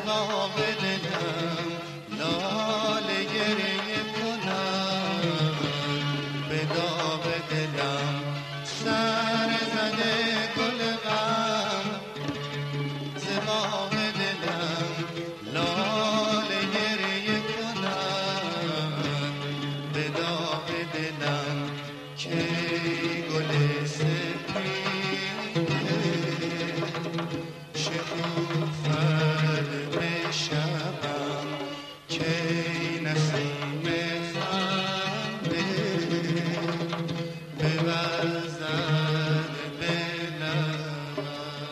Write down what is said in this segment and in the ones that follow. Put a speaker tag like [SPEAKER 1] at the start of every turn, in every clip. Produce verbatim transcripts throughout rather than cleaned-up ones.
[SPEAKER 1] باغ دلم لاله گریه کنم، به داغ دلم سر زده گل غم، ز باغ دلم لاله گریه کنم، به داغ دلم که گل سپید شکوفد به شبم، که نسیم خنده بوزد به لبم.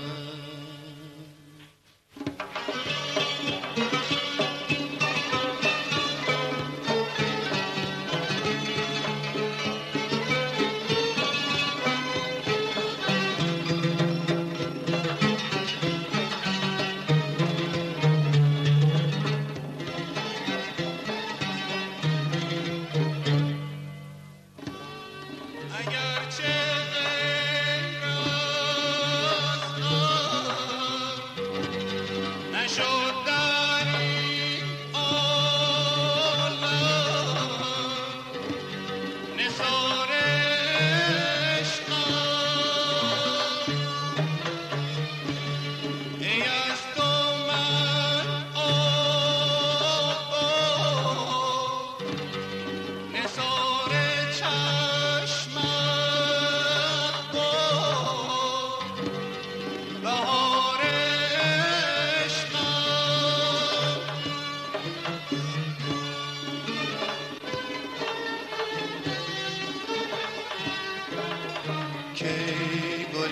[SPEAKER 1] که گل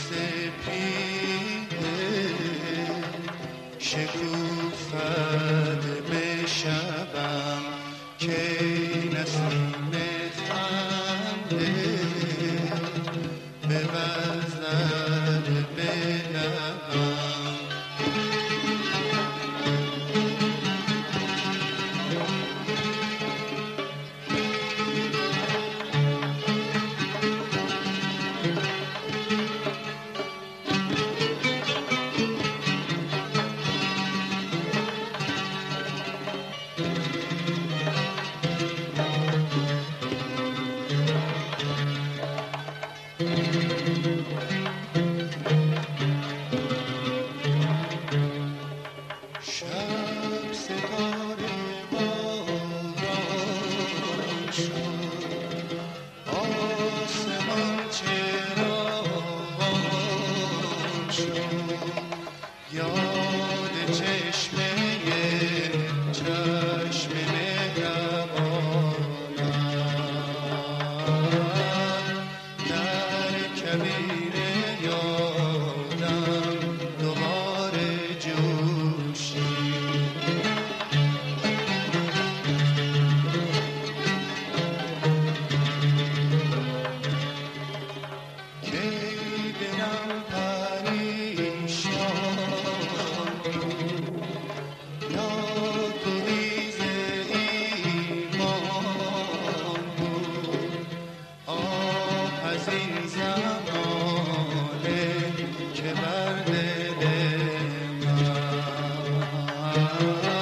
[SPEAKER 1] سپید شکوفد به شبم، که نسیم خنده بوزد به لبم. شب ستاره باران شد، آسمان چراغان شد، یاد چشمه چشم مهربانم، در کبیر یادم دوباره جوشید. کی دلم پریشان بود، یا گریز ایمان بود، آه از این زمانه که بر دل من